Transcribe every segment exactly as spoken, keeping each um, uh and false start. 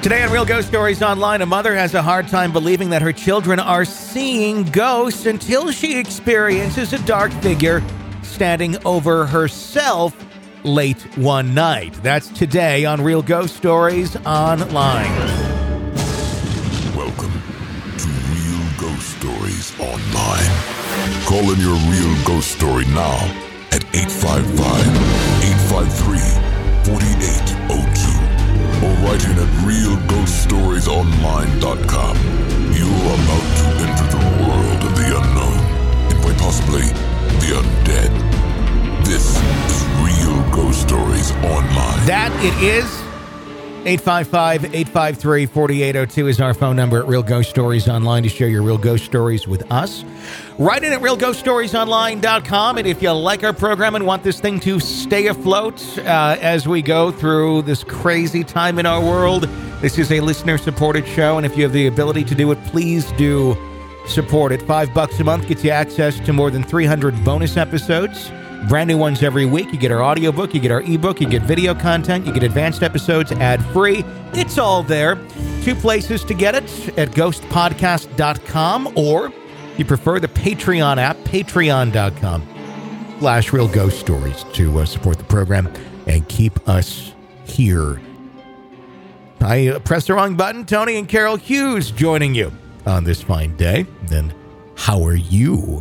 Today on Real Ghost Stories Online, a mother has a hard time believing that her children are seeing ghosts until she experiences a dark figure standing over herself late one night. That's today on Real Ghost Stories Online. Welcome to Real Ghost Stories Online. Call in your real ghost story now at eight five five, eight five three, four eight zero two or write in at real ghost stories online dot com. You are about to enter the world of the unknown and quite possibly the undead. This is Real Ghost Stories Online. That it is. eight five five, eight five three, four eight zero two is our phone number at Real Ghost Stories Online to share your real ghost stories with us. Write in at real ghost stories online dot com, and if you like our program and want this thing to stay afloat uh, as we go through this crazy time in our world, this is a listener-supported show, and if you have the ability to do it, please do support it. Five bucks a month gets you access to more than three hundred bonus episodes. Brand new ones every week. You get our audiobook, you get our ebook, you get video content, you get advanced episodes ad-free. It's all there. Two places to get it, at ghost podcast dot com, or you prefer the Patreon app, patreon dot com slash real ghost stories to uh, support the program and keep us here. I uh, pressed the wrong button. Tony and Carol Hughes joining you on this fine day. Then how are you?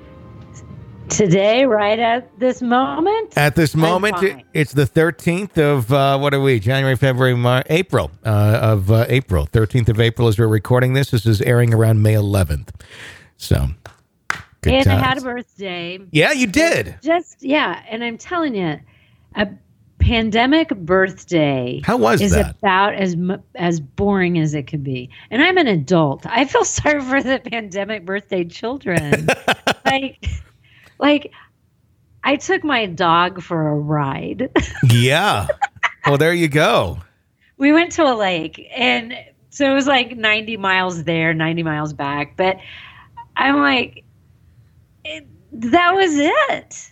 Today, right at this moment? At this moment, it, it's the thirteenth of, uh, what are we? January, February, March, April uh, of uh, April. thirteenth of April as we're recording this. This is airing around May eleventh. So, good And times. I had a birthday. Yeah, you did. Just, yeah. And I'm telling you, a pandemic birthday How was is that? about as mu- as boring as it could be. And I'm an adult. I feel sorry for the pandemic birthday children. like... Like, I took my dog for a ride. Yeah. Well, there you go. We went to a lake, and so it was like ninety miles there, ninety miles back. But I'm like, it, that was it.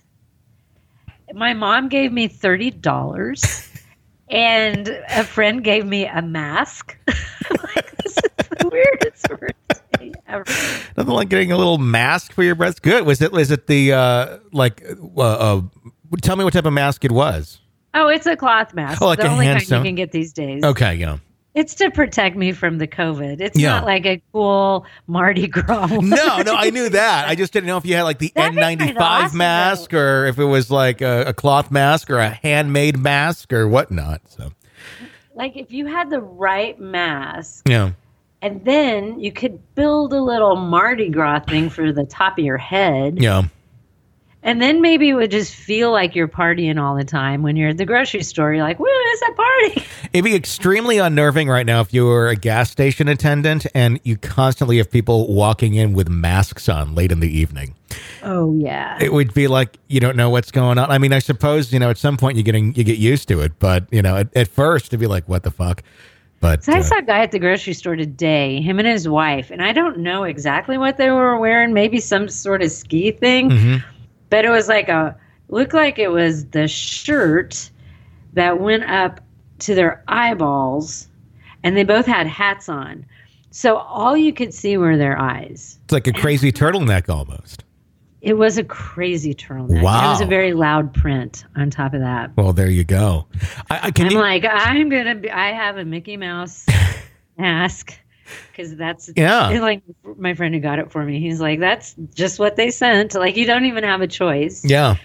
My mom gave me thirty dollars, and a friend gave me a mask. I'm like, this is the weirdest birthday ever. Nothing like getting a little mask for your breath. Good. Was it? Was it the uh, like? Uh, uh, tell me what type of mask it was. Oh, it's a cloth mask. Oh, like the a only hand kind sewn- you can get these days. Okay. Yeah. It's to protect me from the COVID. It's Yeah. not like a cool Mardi Gras one. No, no, I knew that. I just didn't know if you had like the That'd N be kinda ninety-five awesome, mask, or if it was like a, a cloth mask or a handmade mask or whatnot. So, Like if you had the right mask, yeah. and then you could build a little Mardi Gras thing for the top of your head. Yeah. And then maybe it would just feel like you're partying all the time. When you're at the grocery store, you're like, woo, it's a party. It'd be extremely unnerving right now if you were a gas station attendant and you constantly have people walking in with masks on late in the evening. Oh, yeah. It would be like you don't know what's going on. I mean, I suppose, you know, at some point you're getting you get used to it, but you know, at, at first it'd be like, what the fuck? But So I uh, saw a guy at the grocery store today, him and his wife, and I don't know exactly what they were wearing, maybe some sort of ski thing. mhm. But it was like a, looked like it was the shirt that went up to their eyeballs, and they both had hats on. So all you could see were their eyes. It's like a crazy turtleneck almost. It was a crazy turtleneck. Wow. It was a very loud print on top of that. Well, there you go. I, I can I'm you, like, I'm going to be, I have a Mickey Mouse mask. Because that's Yeah. it's like my friend who got it for me. He's like, that's just what they sent. Like, you don't even have a choice. yeah.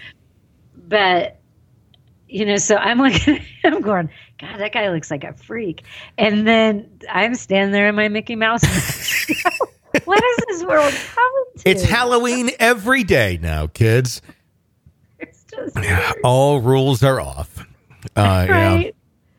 But, you know, so I'm like, I'm going, God, that guy looks like a freak. And then I'm standing there in my Mickey Mouse. What is this world coming to? It's Halloween every day now, kids. It's just All rules are off. Uh, yeah. right.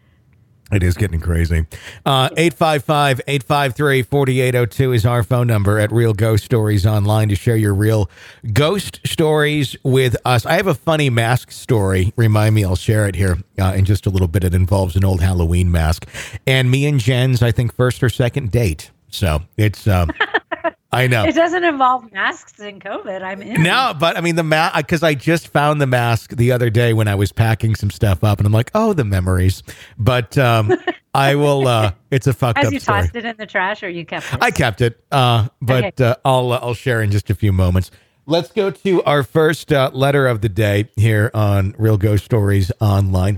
It is getting crazy. Uh, eight five five, eight five three, four eight zero two is our phone number at Real Ghost Stories Online to share your real ghost stories with us. I have a funny mask story. Remind me, I'll share it here uh, in just a little bit. It involves an old Halloween mask. And me and Jen's, I think, first or second date. So it's... Um, I know. It doesn't involve masks and COVID. I'm in. No, but I mean, the mask, because I just found the mask the other day when I was packing some stuff up, and I'm like, oh, the memories. But um, I will, uh, it's a fucked As up you story. tossed it in the trash or you kept it? I kept it, uh, but Okay. uh, I'll, uh, I'll share in just a few moments. Let's go to our first uh, letter of the day here on Real Ghost Stories Online.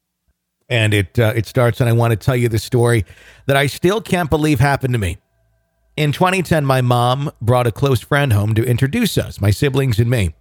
And it uh, it starts, and I want to tell you the story that I still can't believe happened to me. In twenty ten, my mom brought a close friend home to introduce us, my siblings and me.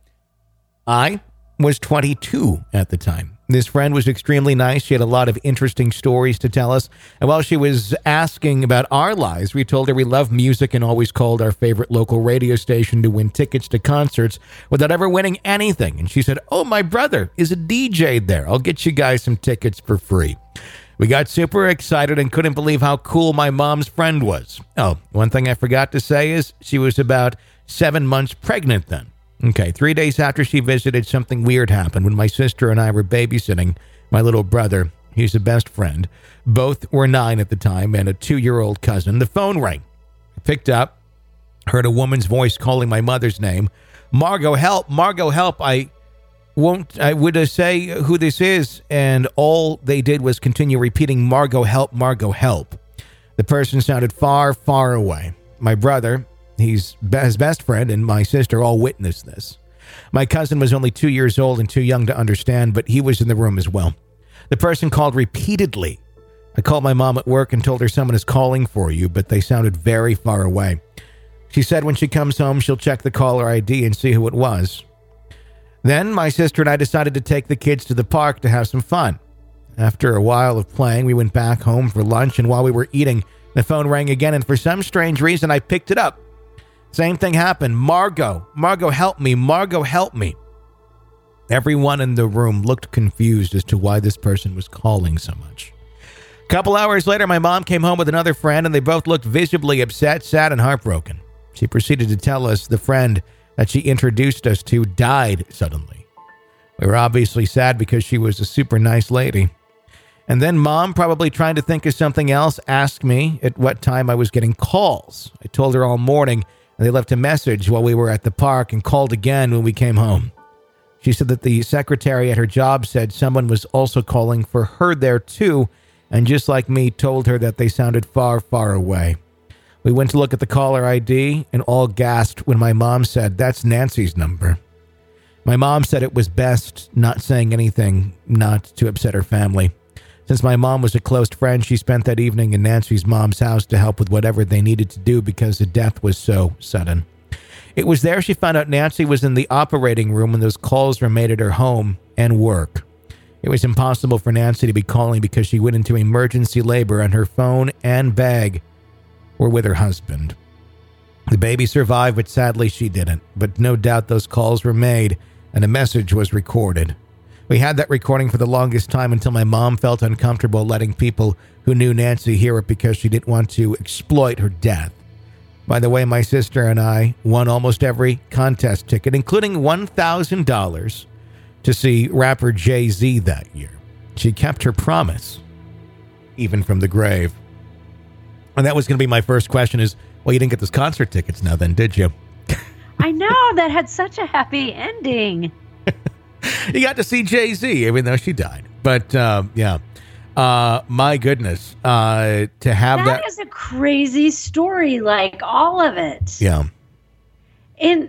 I was twenty-two at the time. This friend was extremely nice. She had a lot of interesting stories to tell us. And while she was asking about our lives, we told her we love music and always called our favorite local radio station to win tickets to concerts without ever winning anything. And she said, oh, my brother is a D J there. I'll get you guys some tickets for free. We got super excited and couldn't believe how cool my mom's friend was. Oh, one thing I forgot to say is she was about seven months pregnant then. Okay, three days after she visited, something weird happened when my sister and I were babysitting my little brother. He's a best friend. Both were nine at the time and a two-year-old cousin. The phone rang. I picked up, heard a woman's voice calling my mother's name. Margot, help! Margot, help! I won't, I would uh, say who this is, and all they did was continue repeating, Margot, help, Margot, help. The person sounded far, far away. My brother, he's his best friend, and my sister all witnessed this. My cousin was only two years old and too young to understand, but he was in the room as well. The person called repeatedly. I called my mom at work and told her someone is calling for you, but they sounded very far away. She said when she comes home, she'll check the caller I D and see who it was. Then my sister and I decided to take the kids to the park to have some fun. After a while of playing, we went back home for lunch, and while we were eating, the phone rang again, and for some strange reason, I picked it up. Same thing happened. Margot, Margot, help me. Margot, help me. Everyone in the room looked confused as to why this person was calling so much. A couple hours later, my mom came home with another friend, and they both looked visibly upset, sad, and heartbroken. She proceeded to tell us the friend that she introduced us to died suddenly. We were obviously sad because she was a super nice lady. And then Mom, probably trying to think of something else, asked me at what time I was getting calls. I told her all morning, and they left a message while we were at the park and called again when we came home. She said that the secretary at her job said someone was also calling for her there too, and just like me, told her that they sounded far, far away. We went to look at the caller I D and all gasped when my mom said, that's Nancy's number. My mom said it was best not saying anything, not to upset her family. Since my mom was a close friend, she spent that evening in Nancy's mom's house to help with whatever they needed to do because the death was so sudden. It was there she found out Nancy was in the operating room when those calls were made at her home and work. It was impossible for Nancy to be calling because she went into emergency labor and her phone and bag were with her husband. The baby survived, but sadly she didn't. But no doubt those calls were made and a message was recorded. We had that recording for the longest time until my mom felt uncomfortable letting people who knew Nancy hear it because she didn't want to exploit her death. By the way, my sister and I won almost every contest ticket, including one thousand dollars to see rapper Jay-Z that year. She kept her promise, even from the grave. And that was going to be my first question is, well, you didn't get those concert tickets now then, did you? I know, that had such a happy ending. You got to see Jay-Z, even though she died. But, uh, yeah. Uh, my goodness. Uh, to have that... That is a crazy story, like, all of it. Yeah. And,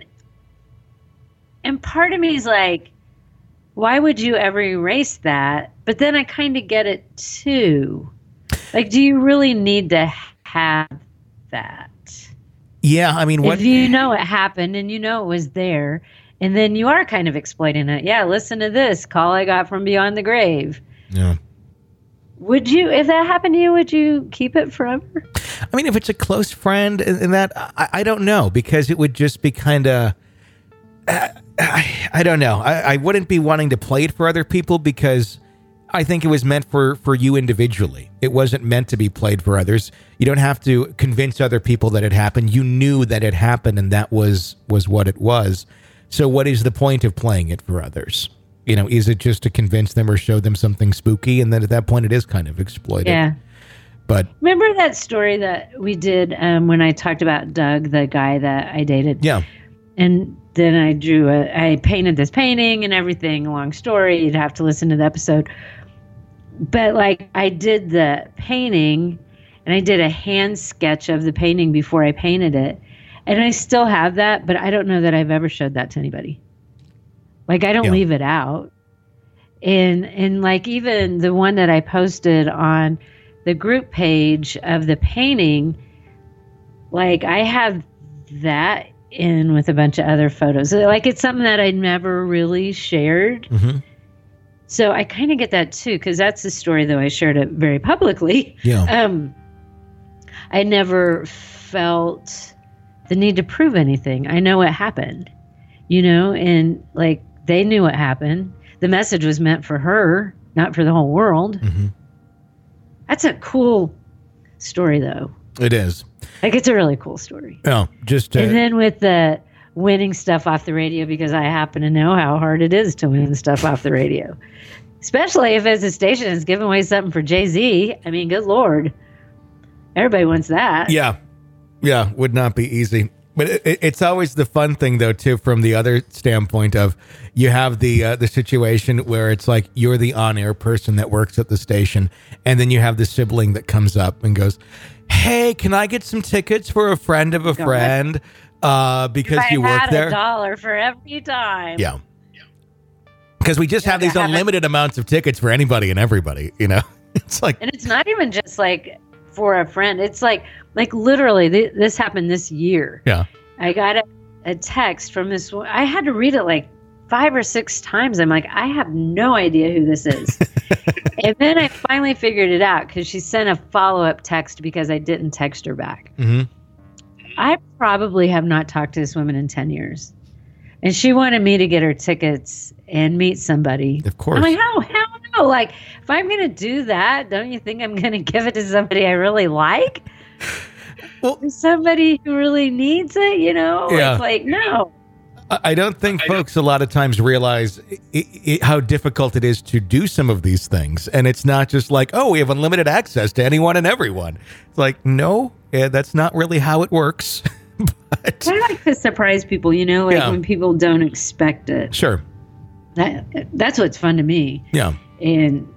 and part of me is like, why would you ever erase that? But then I kind of get it, too. Like, do you really need to have that? Yeah, I mean, what... If you know it happened and you know it was there... And then you are kind of exploiting it. Yeah, listen to this call I got from beyond the grave. Yeah. Would you, if that happened to you, would you keep it forever? I mean, if it's a close friend and, and that, I, I don't know, because it would just be kind of, uh, I, I don't know. I, I wouldn't be wanting to play it for other people because I think it was meant for, for you individually. It wasn't meant to be played for others. You don't have to convince other people that it happened. You knew that it happened and that was, was what it was. So what is the point of playing it for others? You know, is it just to convince them or show them something spooky? And then at that point, it is kind of exploited. Yeah. But remember that story that we did um, when I talked about Doug, the guy that I dated? yeah, And then I drew a, I painted this painting and everything. Long story. You'd have to listen to the episode. But like I did the painting and I did a hand sketch of the painting before I painted it. And I still have that, but I don't know that I've ever showed that to anybody. Like I don't Yeah. leave it out. And, and like even the one that I posted on the group page of the painting, like I have that in with a bunch of other photos. Like it's something that I never really shared. mm-hmm. So I kind of get that too, because that's the story, though I shared it very publicly. yeah, Um, I never felt the need to prove anything. I know what happened, you know, and like they knew what happened. The message was meant for her, not for the whole world. mm-hmm. That's a cool story, though. It is. Like it's a really cool story. Oh, just uh, And then with the winning stuff off the radio, because I happen to know how hard it is to win stuff off the radio, especially if it's a station that's giving away something for Jay-Z. I mean, good Lord. Everybody wants that. yeah, yeah, would not be easy. But it, it- it's always the fun thing, though, too, from the other standpoint of you have the uh, the situation where it's like you're the on-air person that works at the station, and then you have the sibling that comes up and goes, "Hey, can I get some tickets for a friend of a Go friend uh, because I you work had there?" a dollar for every time. Yeah. Because we just have Yeah, these I haven't- unlimited amounts of tickets for anybody and everybody, you know? It's like, And it's not even just like for a friend. It's like, like literally, th- this happened this year. yeah. I got a, a text from this. wo- I had to read it like five or six times. I'm like, I have no idea who this is. And then I finally figured it out because she sent a follow-up text because I didn't text her back. hmm I probably have not talked to this woman in ten years. And she wanted me to get her tickets and meet somebody. Of course. I'm like, oh, hell no. Like, if I'm going to do that, don't you think I'm going to give it to somebody I really like? Well- somebody who really needs it, you know? Yeah. It's like, no. I I don't think folks a lot of times realize i i how difficult it is to do some of these things. And it's not just like, oh, we have unlimited access to anyone and everyone. It's like, no, yeah, that's not really how it works. But I like to surprise people, you know, like Yeah. when people don't expect it. sure. That, that's what's fun to me. Yeah. And,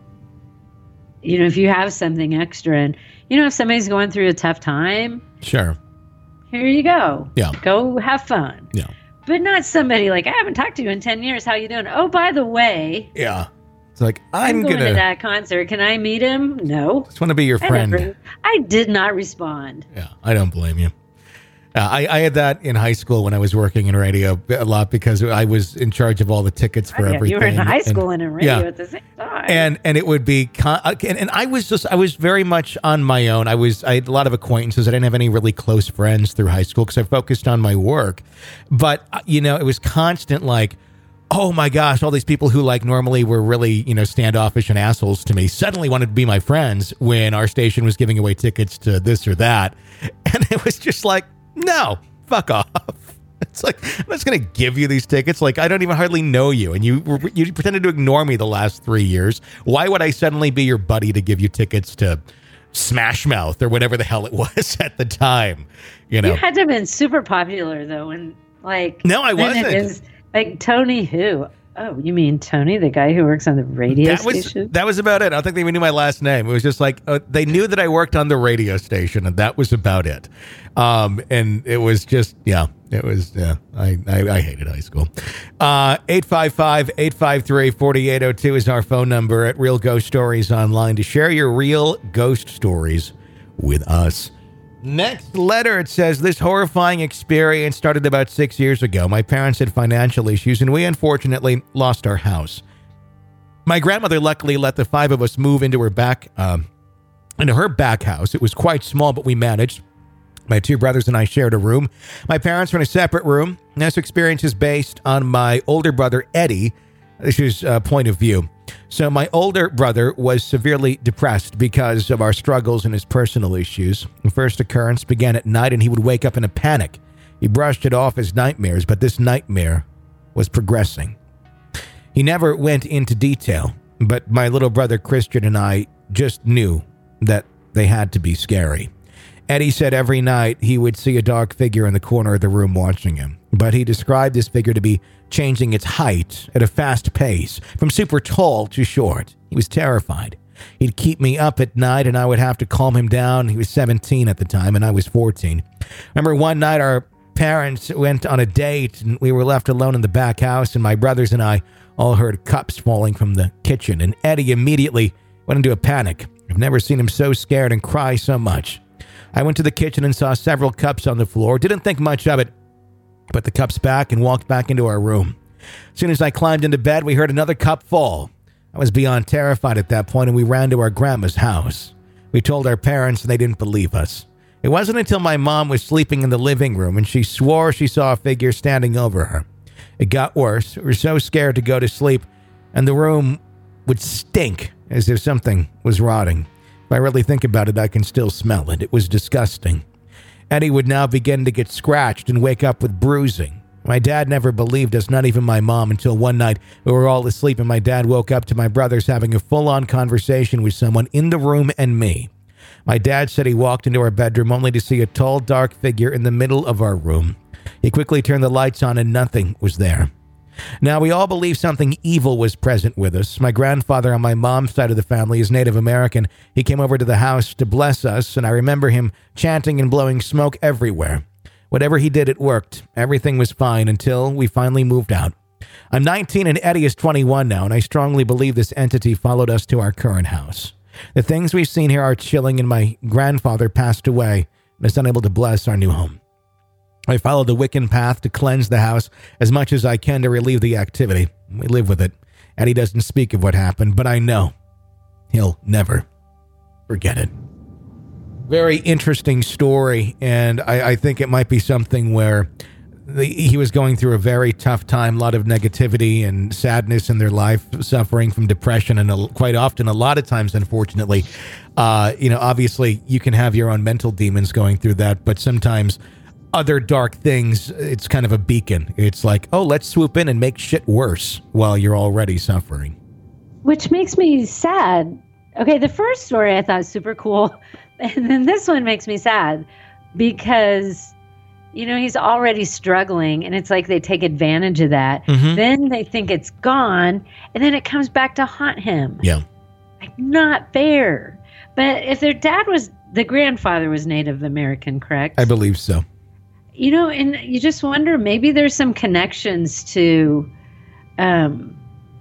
you know, if you have something extra and, you know, if somebody's going through a tough time, Sure. here you go. Yeah. Go have fun. Yeah. But not somebody like, I haven't talked to you in ten years. How you doing? Oh, by the way, Yeah. It's like, I'm, I'm, going going to to that concert. Can I meet him? No. just want to be your I, friend. never, I did not respond. Yeah, I don't blame you. Uh, I, I had that in high school when I was working in radio a lot because I was in charge of all the tickets for Oh, yeah, everything. you were in high and- school and in radio yeah. at the same time. and and it would be con- and, and I was just I was very much on my own. I was I had a lot of acquaintances. I didn't have any really close friends through high school because I focused on my work. But uh, you know, it was constant like, oh my gosh, all these people who like normally were really, you know, standoffish and assholes to me suddenly wanted to be my friends when our station was giving away tickets to this or that. And it was just like, no, fuck off. It's like, I'm just going to give you these tickets. Like, I don't even hardly know you. And you were- you pretended to ignore me the last three years. Why would I suddenly be your buddy to give you tickets to Smash Mouth or whatever the hell it was at the time? You know? you had to have been super popular, though. And like, No, I then it wasn't. is- like Tony who? Oh, you mean Tony, the guy who works on the radio That was station? that was about it. I don't think they even knew my last name. It was just like uh, they knew that I worked on the radio station, and that was about it. Um, and it was just yeah, it was yeah. I I, I hated high school. Uh, eight five five, eight five three, four eight zero two is our phone number at Real Ghost Stories Online to share your real ghost stories with us. Next letter, it says, this horrifying experience started about six years ago. My parents had financial issues, and we unfortunately lost our house. My grandmother luckily let the five of us move into her back, um, into her back house. It was quite small, but we managed. My two brothers and I shared a room. My parents were in a separate room. And this experience is based on my older brother, Eddie. This is a point of view. So my older brother was severely depressed because of our struggles and his personal issues. The first occurrence began at night, and he would wake up in a panic. He brushed it off as nightmares, but this nightmare was progressing. He never went into detail, but my little brother Christian and I just knew that They had to be scary. Eddie said every night he would see a dark figure in the corner of the room watching him, but he described this figure to be changing its height at a fast pace, from super tall to short. He was terrified. He'd keep me up at night, and I would have to calm him down. He was seventeen at the time, and I was fourteen. Remember one night our parents went on a date, and we were left alone in the back house, and my brothers and I all heard cups falling from the kitchen, and Eddie immediately went into a panic. I've never seen him so scared and cry so much. I went to the kitchen and saw several cups on the floor. Didn't think much of it. Put the cups back and walked back into our room. As soon as I climbed into bed, we heard another cup fall. I was beyond terrified at that point, and we ran to our grandma's house. We told our parents, and they didn't believe us. It wasn't until my mom was sleeping in the living room, and she swore she saw a figure standing over her. It got worse. We were so scared to go to sleep, and the room would stink as if something was rotting. If I really think about it, I can still smell it. It was disgusting. Eddie would now begin to get scratched and wake up with bruising. My dad never believed us, not even my mom, until one night we were all asleep and my dad woke up to my brothers having a full-on conversation with someone in the room and me. My dad said he walked into our bedroom only to see a tall, dark figure in the middle of our room. He quickly turned the lights on and nothing was there. Now, we all believe something evil was present with us. My grandfather on my mom's side of the family is Native American. He came over to the house to bless us, and I remember him chanting and blowing smoke everywhere. Whatever he did, it worked. Everything was fine until we finally moved out. I'm nineteen and Eddie is twenty-one now, and I strongly believe this entity followed us to our current house. The things we've seen here are chilling, and my grandfather passed away and is unable to bless our new home. I followed the Wiccan path to cleanse the house as much as I can to relieve the activity. We live with it. Eddie doesn't speak of what happened, but I know he'll never forget it. Very interesting story, and I, I think it might be something where the, he was going through a very tough time, a lot of negativity and sadness in their life, suffering from depression, and a, quite often, a lot of times, unfortunately, uh, you know, obviously you can have your own mental demons going through that, but sometimes other dark things, it's kind of a beacon. It's like, oh, let's swoop in and make shit worse while you're already suffering. Which makes me sad. Okay, the first story I thought was super cool. And then this one makes me sad because, you know, he's already struggling. And it's like they take advantage of that. Mm-hmm. Then they think it's gone. And then it comes back to haunt him. Yeah. Like, not fair. But if their dad was, the grandfather was Native American, correct? I believe so. You know, and you just wonder, maybe there's some connections to um,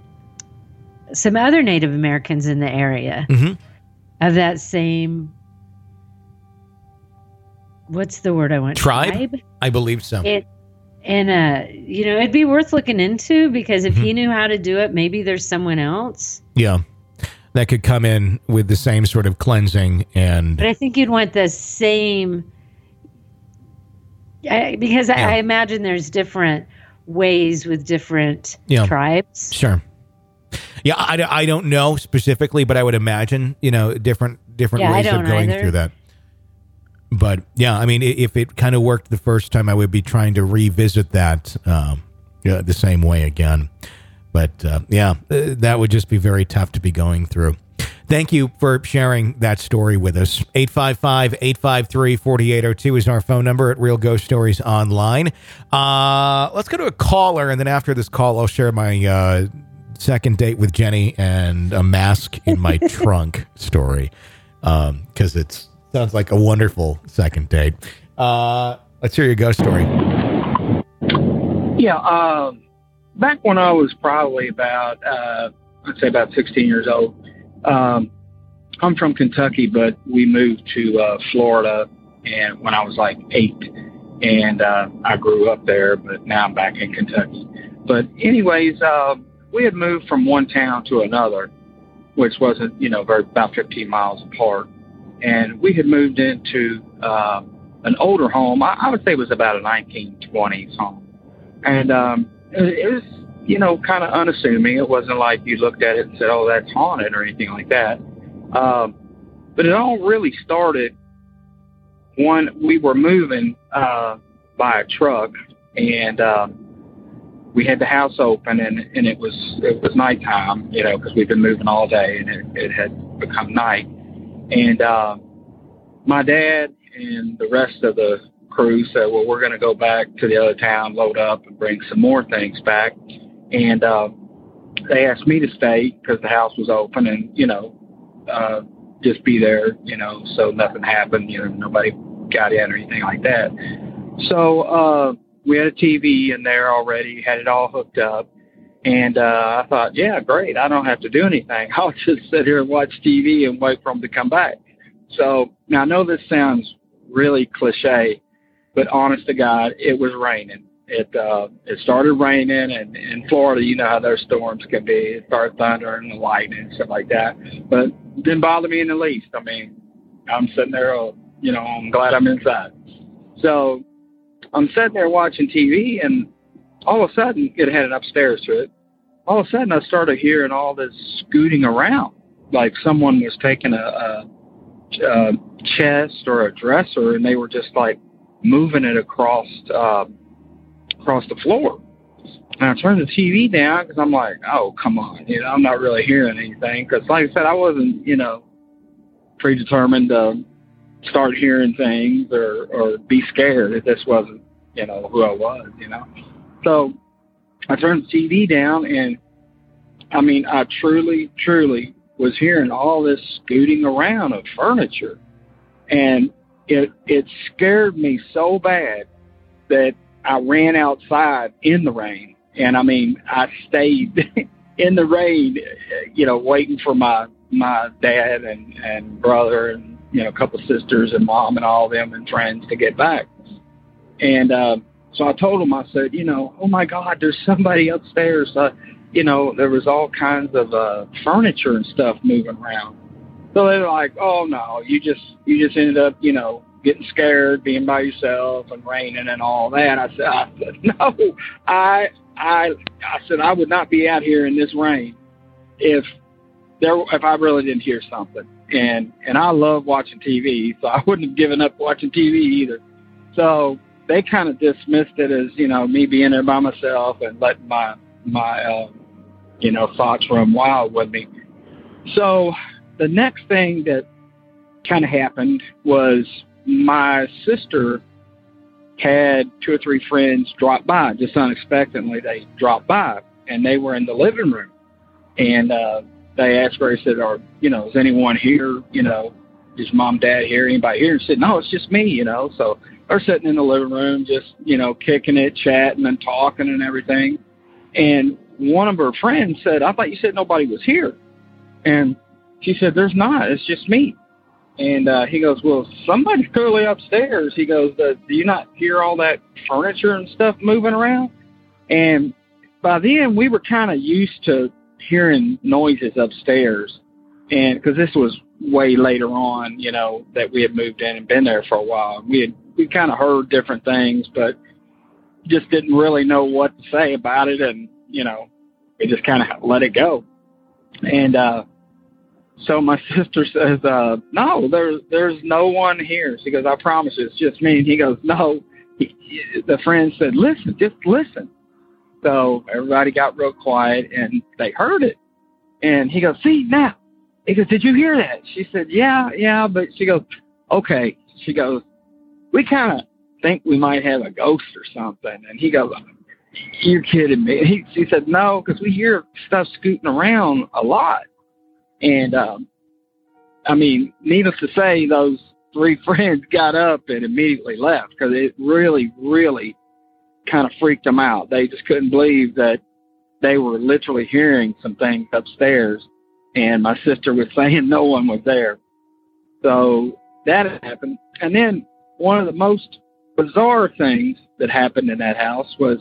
some other Native Americans in the area mm-hmm. of that same, what's the word I want? Tribe? Tribe? I believe so. It, and, uh, you know, it'd be worth looking into because if mm-hmm. he knew how to do it, maybe there's someone else. Yeah. That could come in with the same sort of cleansing and... But I think you'd want the same... I, because yeah. I, I imagine there's different ways with different yeah. tribes. Sure. Yeah, I, I don't know specifically, but I would imagine, you know, different different yeah, ways of going either. through that. But yeah, I mean, if it kind of worked the first time, I would be trying to revisit that um, yeah, the same way again. But uh, yeah, that would just be very tough to be going through. Thank you for sharing that story with us. eight five five, eight five three, four eight zero two is our phone number at Real Ghost Stories Online. Uh, let's go to a caller, and then after this call, I'll share my uh, second date with Jenny and a mask in my trunk story, because um, it sounds like a wonderful second date. Uh, let's hear your ghost story. Yeah, uh, back when I was probably about, uh, I'd say about sixteen years old, Um, I'm from Kentucky, but we moved to uh, Florida and when I was like eight, and uh, I grew up there, but now I'm back in Kentucky. But anyways, uh, we had moved from one town to another, which wasn't, you know, very about fifteen miles apart. And we had moved into uh, an older home. I, I would say it was about a nineteen twenties home. And um, it, it was, you know, kind of unassuming. It wasn't like you looked at it and said, oh, that's haunted or anything like that. Um, but it all really started when we were moving uh, by a truck, and uh, we had the house open, and, and it was it was nighttime, you know, because we've been moving all day, and it, it had become night. And uh, my dad and the rest of the crew said, well, we're going to go back to the other town, load up, and bring some more things back. And uh, they asked me to stay because the house was open and, you know, uh, just be there, you know, so nothing happened, you know, nobody got in or anything like that. So uh, we had a T V in there already, had it all hooked up. And uh, I thought, yeah, great. I don't have to do anything. I'll just sit here and watch T V and wait for them to come back. So now I know this sounds really cliche, but honest to God, it was raining. It uh, it started raining, and in Florida, you know how those storms can be. It started thundering and lightning and stuff like that. But it didn't bother me in the least. I mean, I'm sitting there, you know, I'm glad I'm inside. So I'm sitting there watching T V, and all of a sudden, it had an upstairs to it. All of a sudden, I started hearing all this scooting around, like someone was taking a, a, a chest or a dresser, and they were just like moving it across uh, across the floor. And I turned the T V down because I'm like, oh, come on, you know, I'm not really hearing anything. Because, like I said, I wasn't, you know, predetermined to start hearing things or, or be scared if this wasn't, you know, who I was, you know. So I turned the T V down, and, I mean, I truly, truly was hearing all this scooting around of furniture. And it it scared me so bad that I ran outside in the rain. And, I mean, I stayed in the rain, you know, waiting for my, my dad and, and brother and, you know, a couple of sisters and mom and all of them and friends to get back. And uh, so I told them, I said, you know, oh, my God, there's somebody upstairs. Uh, you know, there was all kinds of uh, furniture and stuff moving around. So they were like, oh, no, you just you just ended up, you know, getting scared, being by yourself and raining and all that. I said, I said no, I, I, I said I would not be out here in this rain if there if I really didn't hear something. And and I love watching T V, so I wouldn't have given up watching T V either. So they kind of dismissed it as, you know, me being there by myself and letting my my uh, you know, thoughts run wild with me. So the next thing that kind of happened was my sister had two or three friends drop by, just unexpectedly. They dropped by, and they were in the living room. And uh, they asked her, they said, or, you know, is anyone here? You know, is mom, dad here? Anybody here? And she said, no, it's just me, you know. So they're sitting in the living room just, you know, kicking it, chatting and talking and everything. And one of her friends said, I thought you said nobody was here. And she said, there's not. It's just me. And uh, he goes, well, somebody's clearly upstairs. He goes, uh, do you not hear all that furniture and stuff moving around? And by then, we were kind of used to hearing noises upstairs. And because this was way later on, you know, that we had moved in and been there for a while. We had we kind of heard different things, but just didn't really know what to say about it. And, you know, we just kind of let it go. And, uh, so my sister says, uh, no, there's, there's no one here. She goes, I promise you, it's just me. And he goes, no. He, he, the friend said, listen, just listen. So everybody got real quiet, and they heard it. And he goes, see, now. He goes, did you hear that? She said, yeah, yeah. But she goes, okay. She goes, we kind of think we might have a ghost or something. And he goes, you're kidding me. He, she said, no, because we hear stuff scooting around a lot. And, um, I mean, needless to say, those three friends got up and immediately left because it really, really kind of freaked them out. They just couldn't believe that they were literally hearing some things upstairs, and my sister was saying no one was there. So that happened. And then one of the most bizarre things that happened in that house was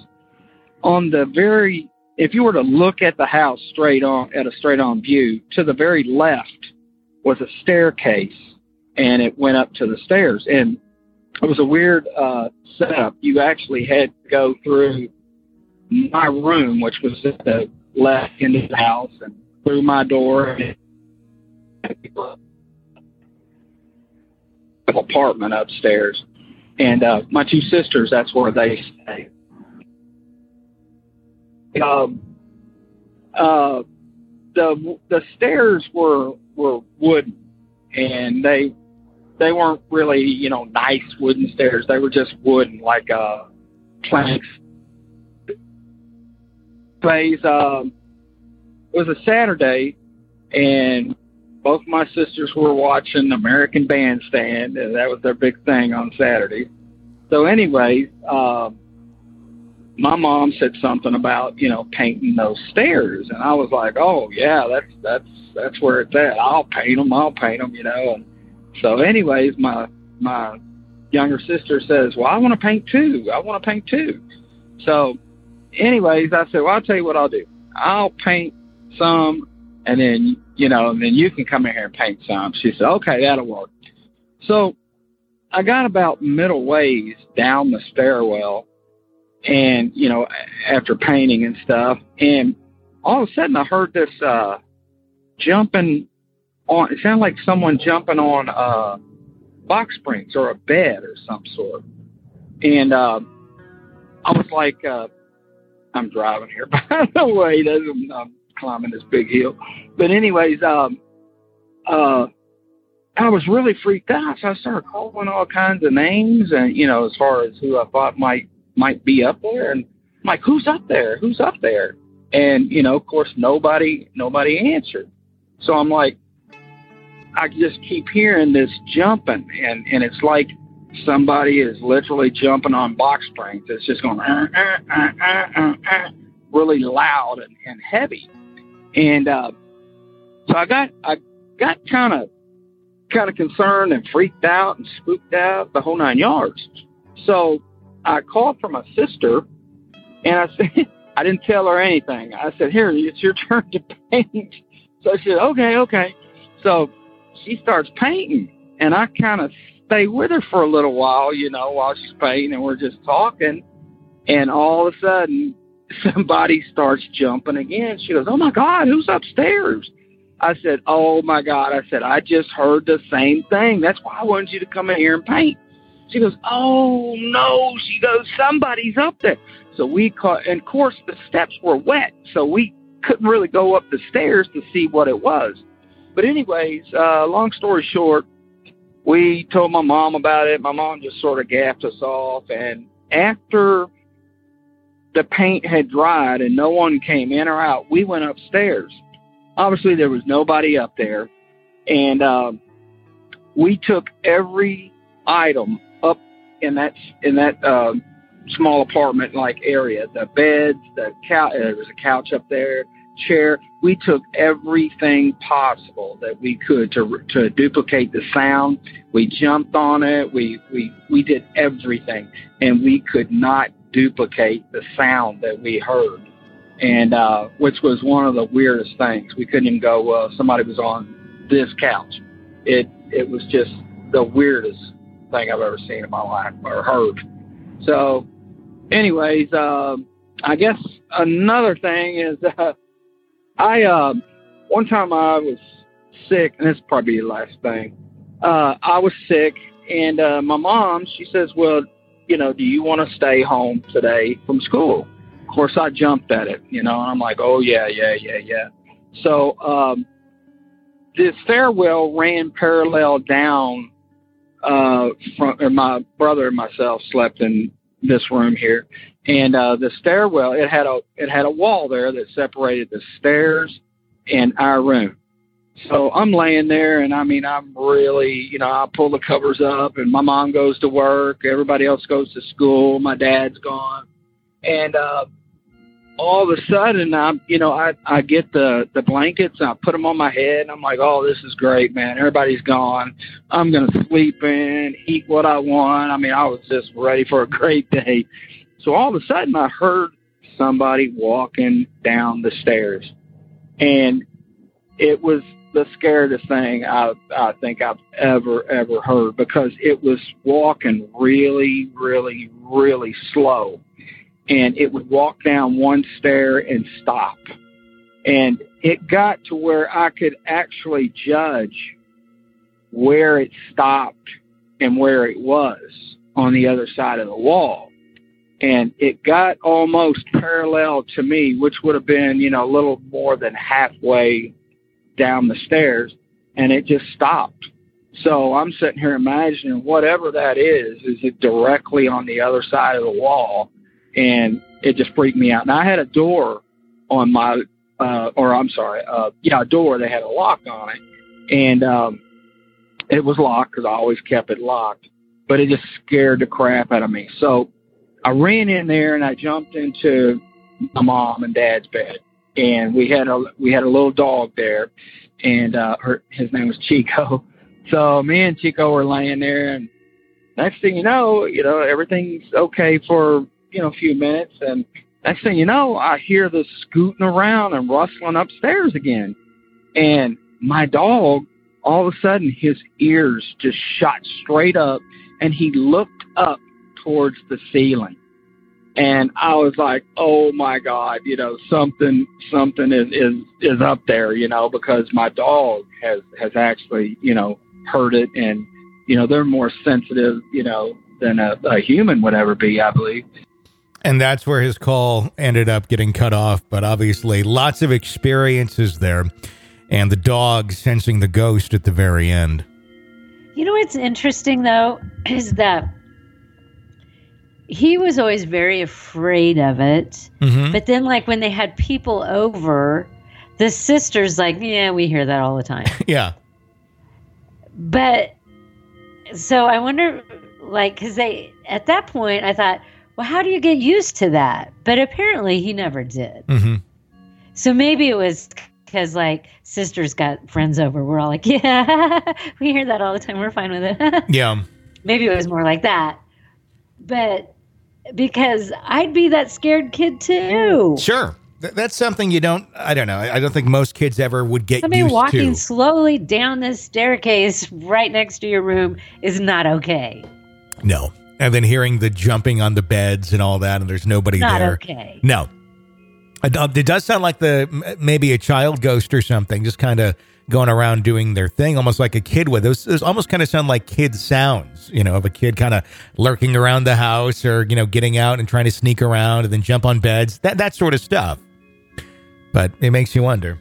on the very... If you were to look at the house straight on, at a straight on view, to the very left was a staircase, and it went up to the stairs. And it was a weird uh, setup. You actually had to go through my room, which was at the left end of the house, and through my door, and an apartment upstairs. And uh, my two sisters, that's where they stay. Um, uh, the the stairs were were wooden, and they they weren't really, you know, nice wooden stairs. They were just wooden, like uh, planks. Plays. Um, it was a Saturday, and both my sisters were watching American Bandstand, and that was their big thing on Saturday. So, anyways, um, my mom said something about, you know, painting those stairs, and I was like, oh yeah, that's that's that's where it's at. I'll paint them. I'll paint them, you know. And so, anyways, my my younger sister says, well, I want to paint too. I want to paint too. So, anyways, I said, well, I'll tell you what I'll do. I'll paint some, and then, you know, and then you can come in here and paint some. She said, okay, that'll work. So I got about middle ways down the stairwell, and, you know, after painting and stuff, and all of a sudden I heard this uh, jumping on, it sounded like someone jumping on uh, box springs or a bed or some sort. And uh, I was like, uh, I'm driving here, by the way, I'm, I'm climbing this big hill. But anyways, um, uh, I was really freaked out, so I started calling all kinds of names, and, you know, as far as who I thought might might be up there, and I'm like, who's up there? Who's up there? And, you know, of course, nobody nobody answered. So I'm like, I just keep hearing this jumping, and, and it's like somebody is literally jumping on box springs. It's just going uh, uh, uh, uh, uh, uh, really loud and, and heavy. And uh, so I got I got kind of kind of concerned and freaked out and spooked out, the whole nine yards. So I called for my sister, and I said, I didn't tell her anything. I said, here, it's your turn to paint. So she said, okay, okay. So she starts painting, and I kind of stay with her for a little while, you know, while she's painting, and we're just talking. And all of a sudden, somebody starts jumping again. She goes, oh, my God, who's upstairs? I said, oh, my God. I said, I just heard the same thing. That's why I wanted you to come in here and paint. She goes, oh, no. She goes, somebody's up there. So we caught, and of course, the steps were wet, so we couldn't really go up the stairs to see what it was. But anyways, uh, long story short, we told my mom about it. My mom just sort of gaffed us off. And after the paint had dried and no one came in or out, we went upstairs. Obviously, there was nobody up there. And uh, we took every item up in that in that uh, small apartment-like area. The beds, the couch, there was a couch up there, chair. We took everything possible that we could to to duplicate the sound. We jumped on it. We we we did everything, and we could not duplicate the sound that we heard, and uh, which was one of the weirdest things. We couldn't even go, well, somebody was on this couch. It it was just the weirdest thing I've ever seen in my life or heard. So, anyways, uh, I guess another thing is. Uh, I, uh, one time I was sick, and this will probably be the last thing. Uh, I was sick, and uh, my mom, she says, well, you know, do you want to stay home today from school? Of course, I jumped at it, you know, and I'm like, oh, yeah, yeah, yeah, yeah. So um, the stairwell ran parallel down uh, from, and my brother and myself slept in this room here. And uh, the stairwell, it had a it had a wall there that separated the stairs and our room. So I'm laying there, and I mean, I'm really, you know, I pull the covers up, and my mom goes to work. Everybody else goes to school. My dad's gone. And uh, all of a sudden, I'm, you know, I, I get the, the blankets, and I put them on my head, and I'm like, oh, this is great, man. Everybody's gone. I'm going to sleep in, eat what I want. I mean, I was just ready for a great day. So all of a sudden, I heard somebody walking down the stairs, and it was the scariest thing I, I think I've ever, ever heard, because it was walking really, really, really slow, and it would walk down one stair and stop, and it got to where I could actually judge where it stopped and where it was on the other side of the wall. And it got almost parallel to me, which would have been, you know, a little more than halfway down the stairs. And it just stopped. So I'm sitting here imagining whatever that is, is it directly on the other side of the wall? And it just freaked me out. Now, I had a door on my, uh, or I'm sorry, uh, yeah, a door that had a lock on it. And um, it was locked because I always kept it locked. But it just scared the crap out of me. So I ran in there and I jumped into my mom and dad's bed. And we had a we had a little dog there, and uh, her his name was Chico. So me and Chico were laying there, and next thing you know, you know everything's okay for you know a few minutes, and next thing you know, I hear this scooting around and rustling upstairs again, and my dog, all of a sudden, his ears just shot straight up, and he looked up towards the ceiling. And I was like, oh, my God, you know, something something is, is, is up there, you know, because my dog has, has actually, you know, heard it. And, you know, they're more sensitive, you know, than a, a human would ever be, I believe. And that's where his call ended up getting cut off. But obviously lots of experiences there. And the dog sensing the ghost at the very end. You know what's interesting, though, is that he was always very afraid of it. Mm-hmm. But then, like, when they had people over, the sister's like, yeah, we hear that all the time. Yeah. But so I wonder, like, because they, at that point, I thought, well, how do you get used to that? But apparently he never did. Mm-hmm. So maybe it was because, like, sisters got friends over. We're all like, yeah, we hear that all the time. We're fine with it. Yeah. Maybe it was more like that. But because I'd be that scared kid too. Sure. Th- that's something you don't, I don't know. I, I don't think most kids ever would get Somebody used to. Somebody walking slowly down this staircase right next to your room is not okay. No. And then hearing the jumping on the beds and all that, and there's nobody not there. Not okay. No. It does sound like the maybe a child ghost or something, just kind of going around doing their thing, almost like a kid would. Those, those almost kind of sound like kid sounds, you know, of a kid kind of lurking around the house or, you know, getting out and trying to sneak around and then jump on beds, that that sort of stuff. But it makes you wonder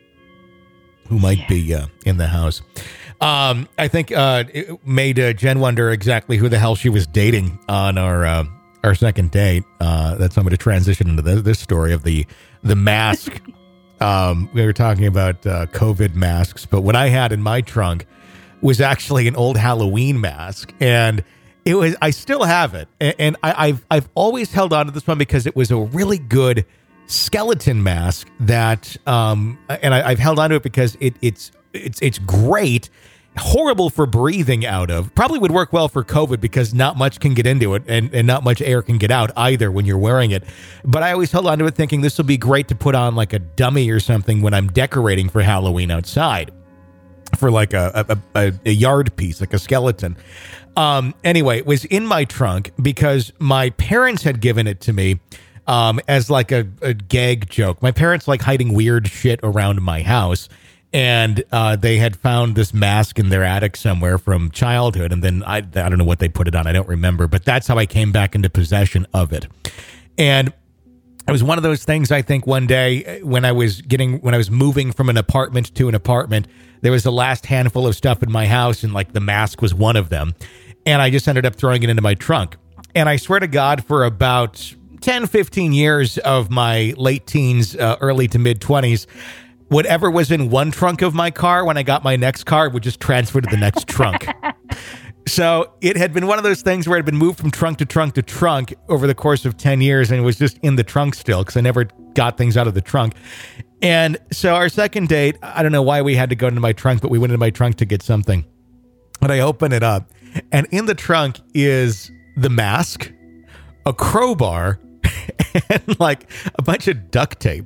who might yeah. be uh, in the house. Um, I think uh, it made uh, Jen wonder exactly who the hell she was dating on our uh, our second date. Uh, that's I'm going to transition into this, this story of the the mask. um, we were talking about uh, COVID masks, but what I had in my trunk was actually an old Halloween mask, and it was I still have it, and, and I, I've I've always held on to this one because it was a really good skeleton mask that, um, and I, I've held on to it because it it's it's it's great. Horrible for breathing out of. Probably would work well for COVID because not much can get into it and, and not much air can get out either when you're wearing it. But I always held on to it thinking this will be great to put on like a dummy or something when I'm decorating for Halloween outside for like a, a, a, a yard piece, like a skeleton. Um, anyway, it was in my trunk because my parents had given it to me um, as like a, a gag joke. My parents like hiding weird shit around my house. And uh, they had found this mask in their attic somewhere from childhood. And then I, I don't know what they put it on. I don't remember. But that's how I came back into possession of it. And it was one of those things, I think, one day when I was getting when I was moving from an apartment to an apartment, there was the last handful of stuff in my house. And like the mask was one of them. And I just ended up throwing it into my trunk. And I swear to God, for about ten, fifteen years of my late teens, uh, early to mid twenties, whatever was in one trunk of my car, when I got my next car, it would just transfer to the next trunk. So it had been one of those things where it had been moved from trunk to trunk to trunk over the course of ten years, and it was just in the trunk still because I never got things out of the trunk. And so our second date, I don't know why we had to go into my trunk, but we went into my trunk to get something. And I open it up, and in the trunk is the mask, a crowbar, and like a bunch of duct tape.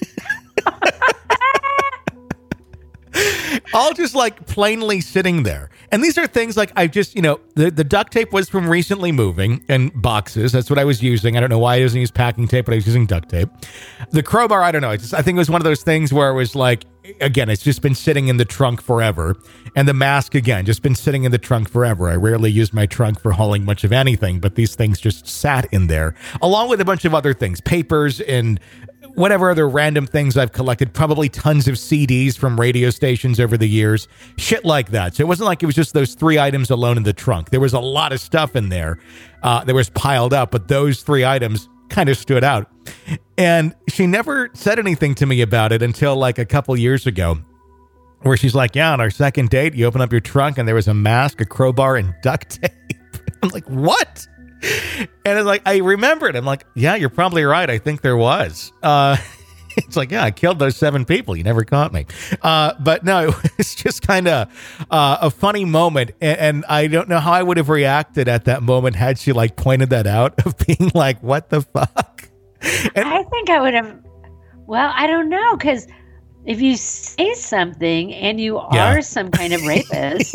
All just like plainly sitting there. And these are things like I just, you know, the, the duct tape was from recently moving and boxes. That's what I was using. I don't know why I wasn't using packing tape, but I was using duct tape. The crowbar, I don't know. I just I think it was one of those things where it was like, again, it's just been sitting in the trunk forever. And the mask, again, just been sitting in the trunk forever. I rarely use my trunk for hauling much of anything, but these things just sat in there, along with a bunch of other things, papers and whatever other random things I've collected, probably tons of C Ds from radio stations over the years, shit like that. So it wasn't like it was just those three items alone in the trunk. There was a lot of stuff in there uh, that was piled up, but those three items kind of stood out. And she never said anything to me about it until like a couple years ago, where she's like, yeah, on our second date, you open up your trunk and there was a mask, a crowbar, and duct tape. I'm like, what? And it's like, I remembered. I'm like, yeah, you're probably right. I think there was. Uh, it's like, yeah, I killed those seven people. You never caught me. Uh, but no, it was just kind of uh, a funny moment. And, and I don't know how I would have reacted at that moment had she like pointed that out, of being like, what the fuck? And I think I would have, well, I don't know, because if you say something and you Yeah. are some kind of rapist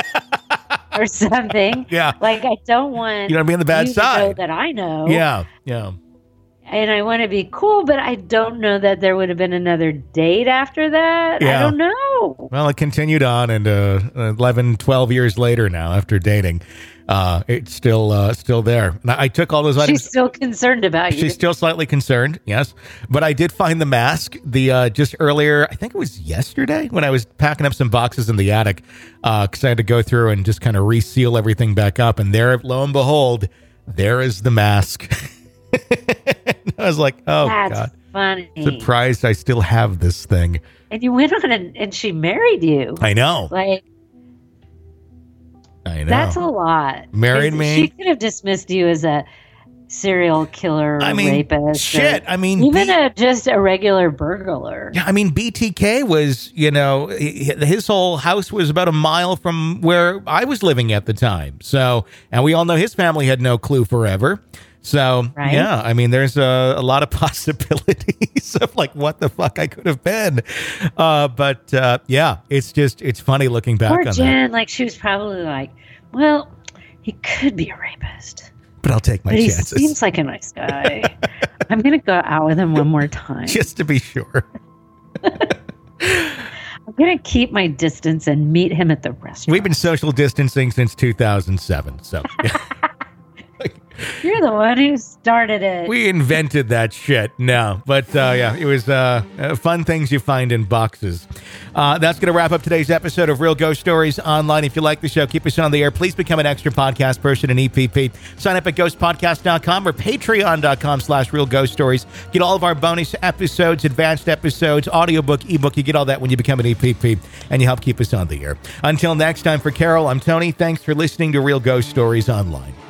or something, Yeah. like I don't want You don't be on the bad you to know side. that I know. yeah, yeah. And I want to be cool, but I don't know that there would have been another date after that. Yeah. I don't know. Well, it continued on, and uh, eleven, twelve years later now, after dating, uh, it's still uh, still there. And I I took all those items. She's still concerned about you. She's still slightly concerned, yes. But I did find the mask the uh, just earlier, I think it was yesterday, when I was packing up some boxes in the attic, because I had to go through and just kind of reseal everything back up. And there, lo and behold, there is the mask. I was like, oh, That's God. funny. Surprised I still have this thing. And you went on and, and she married you. I know. Like, I know. that's a lot. Married 'Cause me. She could have dismissed you as a serial killer, I mean, rapist. shit. or I mean, even B- a just a regular burglar. Yeah, I mean, B T K was, you know, hi- his whole house was about a mile from where I was living at the time. So, and we all know his family had no clue forever. So, Right. yeah, I mean, there's a, a lot of possibilities of like what the fuck I could have been. Uh, but uh, yeah, it's just, it's funny looking back Poor on that. Jen, like she was probably like, well, he could be a rapist, But I'll take my but he chances seems like a nice guy. I'm gonna go out with him one more time. just to be sure. I'm gonna keep my distance and meet him at the restaurant. We've been social distancing since two thousand seven. So yeah. You're the one who started it. We invented that shit. No, but uh, yeah, it was uh, uh, fun things you find in boxes. Uh, that's going to wrap up today's episode of Real Ghost Stories Online. If you like the show, keep us on the air. Please become an extra podcast person in E P P. Sign up at ghost podcast dot com or patreon dot com slash real ghost stories. Get all of our bonus episodes, advanced episodes, audiobook, ebook. You get all that when you become an E P P, and you help keep us on the air. Until next time, for Carol, I'm Tony. Thanks for listening to Real Ghost Stories Online.